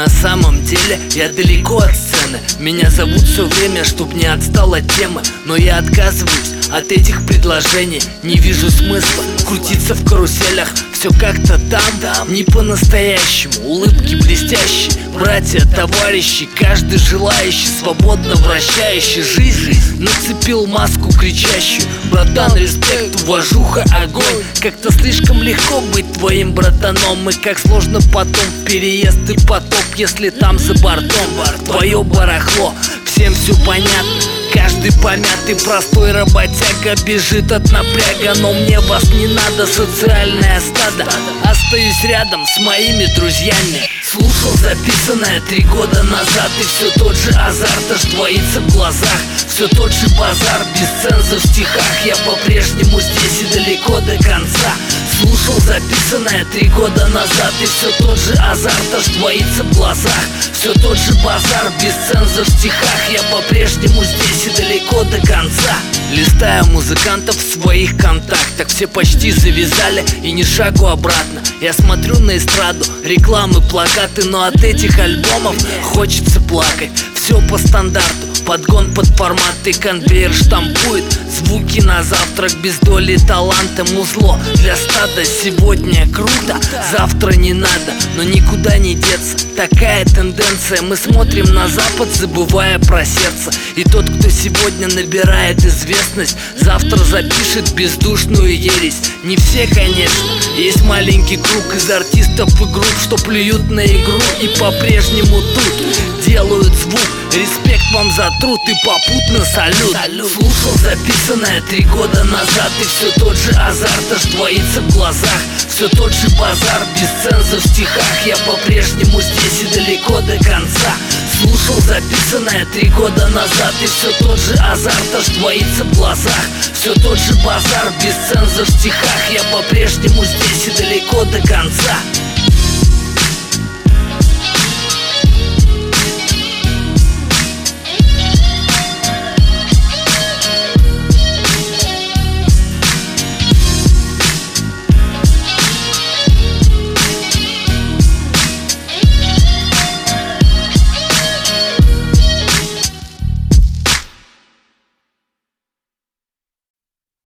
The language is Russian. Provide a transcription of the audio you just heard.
На самом деле я далеко от сцены. Меня зовут все время, чтоб не отстал от темы. Но я отказываюсь от этих предложений. Не вижу смысла крутиться в каруселях. Все как-то там, не по-настоящему. Улыбки блестящие, братья, товарищи. Каждый желающий, свободно вращающий жизнь нацепил маску кричащую: братан, респект, уважуха, огонь. Как-то слишком легко быть твоим братаном. И как сложно потом переезд и потоп, если там за бортом твое барахло. Всем все понятно, каждый помятый простой работяга бежит от напряга. Но мне вас не надо, социальное стадо. Остаюсь рядом с моими друзьями. Слушал записанное 3 года назад, и все тот же азарт аж двоится в глазах. Все тот же базар, без ценза в стихах. Я по-прежнему здесь и далеко до конца. Слушал записанное 3 года назад, и все тот же азарт аж двоится в глазах. Все тот же базар, без ценза в стихах. Я по-прежнему здесь и далеко до конца. Листая музыкантов в своих контактах, все почти завязали и ни шагу обратно. Я смотрю на эстраду, рекламы, плакаты, но от этих альбомов хочется плакать. Все по стандарту, подгон под форматы, конвейер штампует звуки на завтрак без доли таланта. Музло для стада сегодня круто, завтра не надо, но никуда не деться. Такая тенденция, мы смотрим на запад, забывая про сердце. И тот, кто сегодня набирает известность, завтра запишет бездушную ересь. Не все, конечно, есть маленький круг из артистов и групп, что плюют на игру и по-прежнему тут делают звук. Респект вам за труд и попутно салют. Слушал записанное 3 года назад, и все тот же азарт аж двоится в глазах. Все тот же базар, без ценза в стихах. Я по-прежнему здесь и далеко до конца. Слушал записанное 3 года назад, и все тот же азарт аж двоится в глазах. Все тот же базар, без ценза в стихах. Я по-прежнему здесь и далеко до конца.